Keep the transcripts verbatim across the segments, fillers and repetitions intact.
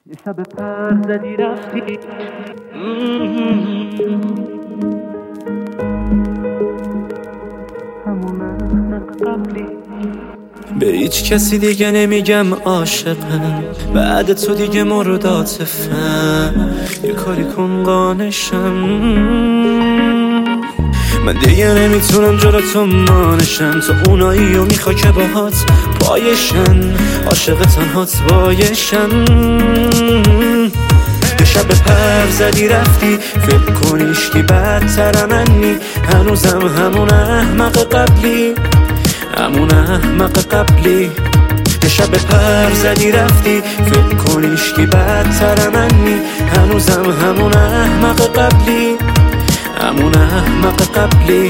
یه شب پر زدی رفتی همون قبلی. به هیچ کسی دیگه نمیگم عاشقم، بعد تو دیگه مورد عاطفم. یه کاری کن قانشم، من دیگه نمیتونم جلو تو مانشم. تو اونایی و میخوا که باهات پایشن، عاشق تنهات بایشن. یه شب پر زدی رفتی، فکر کنیش که بدتر منی. هنوزم همون احمق قبلی، همون احمق قبلی. یه شب پر زدی رفتی، فکر کنیش که بدتر منی. هنوزم همون احمق قبلی، همون احمق قبلی.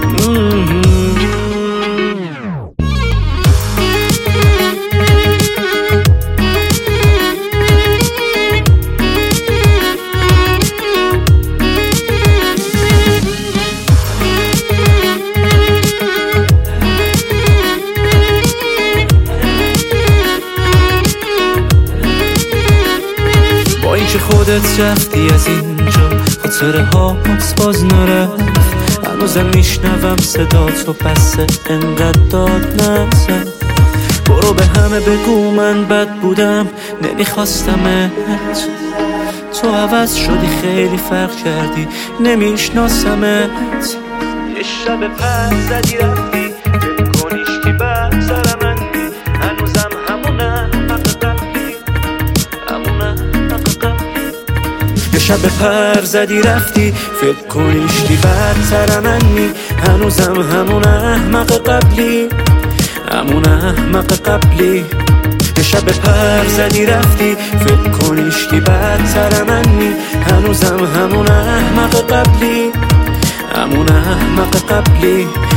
با اینکه خودت رفتی از اینجا، خاطره ها باز نرفت. هنوزم میشنوم صدا تو، پس انقدر داد نزن. برو به همه بگو من بد بودم، نمیخواستمت. تو عوض شدی، خیلی فرق کردی، نمیشناسمت. یه شب پر زدی رفتی، فکر کنیش که بدتر منی. هنوزم همون احمق قبلی، همون احمق قبلی. یه شب پر زدی رفتی، فکر کنیش که بدتر منی. هنوزم همون احمق قبلی، همون احمق قبلی. یه شب پر زدی رفتی، فکر کنیش که بدتر منی. هنوزم همون احمق قبلی، همون احمق قبلی.